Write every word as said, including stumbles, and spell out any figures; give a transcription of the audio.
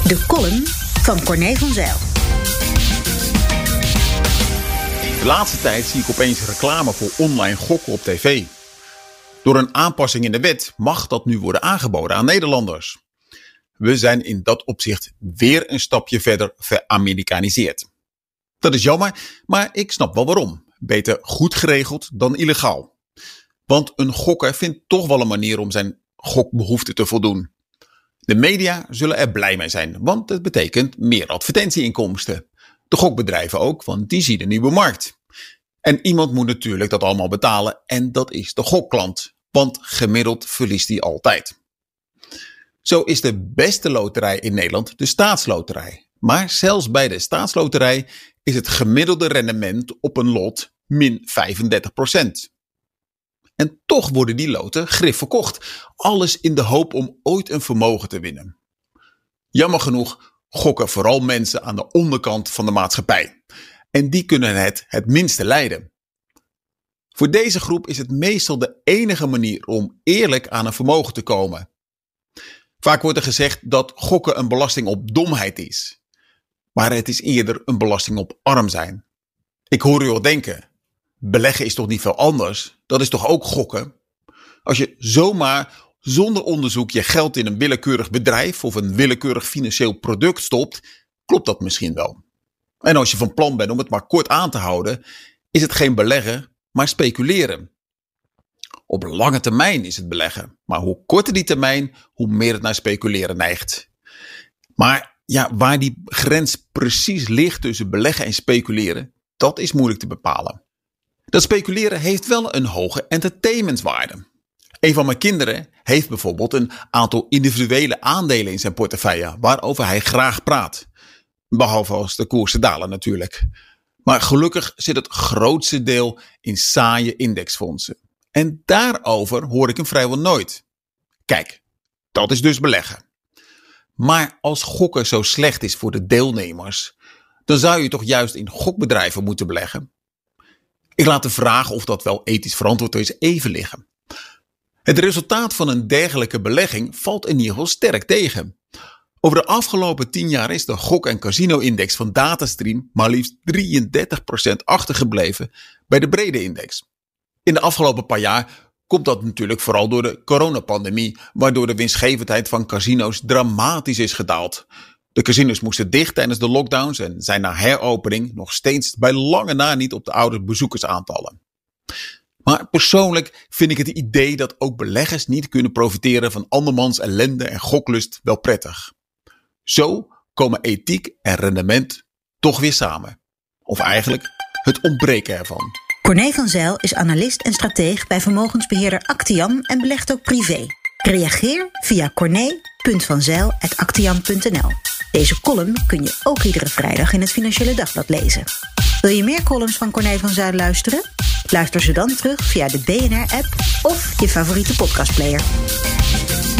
De column van Corné van Zijl. De laatste tijd zie ik opeens reclame voor online gokken op tv. Door een aanpassing in de wet mag dat nu worden aangeboden aan Nederlanders. We zijn in dat opzicht weer een stapje verder veramerikaniseerd. Dat is jammer, maar ik snap wel waarom. Beter goed geregeld dan illegaal. Want een gokker vindt toch wel een manier om zijn gokbehoefte te voldoen. De media zullen er blij mee zijn, want het betekent meer advertentieinkomsten. De gokbedrijven ook, want die zien een nieuwe markt. En iemand moet natuurlijk dat allemaal betalen en dat is de gokklant. Want gemiddeld verliest hij altijd. Zo is de beste loterij in Nederland de staatsloterij. Maar zelfs bij de staatsloterij is het gemiddelde rendement op een lot min vijfendertig procent. En toch worden die loten grif verkocht. Alles in de hoop om ooit een vermogen te winnen. Jammer genoeg gokken vooral mensen aan de onderkant van de maatschappij. En die kunnen het het minste lijden. Voor deze groep is het meestal de enige manier om eerlijk aan een vermogen te komen. Vaak wordt er gezegd dat gokken een belasting op domheid is. Maar het is eerder een belasting op arm zijn. Ik hoor u al denken, beleggen is toch niet veel anders? Dat is toch ook gokken? Als je zomaar zonder onderzoek je geld in een willekeurig bedrijf of een willekeurig financieel product stopt, klopt dat misschien wel. En als je van plan bent om het maar kort aan te houden, is het geen beleggen, maar speculeren. Op lange termijn is het beleggen, maar hoe korter die termijn, hoe meer het naar speculeren neigt. Maar ja, waar die grens precies ligt tussen beleggen en speculeren, dat is moeilijk te bepalen. Dat speculeren heeft wel een hoge entertainmentwaarde. Een van mijn kinderen heeft bijvoorbeeld een aantal individuele aandelen in zijn portefeuille, waarover hij graag praat. Behalve als de koersen dalen natuurlijk. Maar gelukkig zit het grootste deel in saaie indexfondsen. En daarover hoor ik hem vrijwel nooit. Kijk, dat is dus beleggen. Maar als gokken zo slecht is voor de deelnemers, dan zou je toch juist in gokbedrijven moeten beleggen? Ik laat de vraag of dat wel ethisch verantwoord is even liggen. Het resultaat van een dergelijke belegging valt in ieder geval sterk tegen. Over de afgelopen tien jaar is de gok- en casino-index van Datastream maar liefst drieëndertig procent achtergebleven bij de brede index. In de afgelopen paar jaar komt dat natuurlijk vooral door de coronapandemie, waardoor de winstgevendheid van casino's dramatisch is gedaald. De casinos moesten dicht tijdens de lockdowns en zijn na heropening nog steeds bij lange na niet op de oude bezoekersaantallen. Maar persoonlijk vind ik het idee dat ook beleggers niet kunnen profiteren van andermans ellende en goklust wel prettig. Zo komen ethiek en rendement toch weer samen. Of eigenlijk het ontbreken ervan. Corné van Zijl is analist en strateeg bij vermogensbeheerder Actiam en belegt ook privé. Reageer via corné punt van zijl apenstaartje actiam punt n l. Deze column kun je ook iedere vrijdag in het Financiële Dagblad lezen. Wil je meer columns van Corné van Zijl luisteren? Luister ze dan terug via de B N R-app of je favoriete podcastplayer.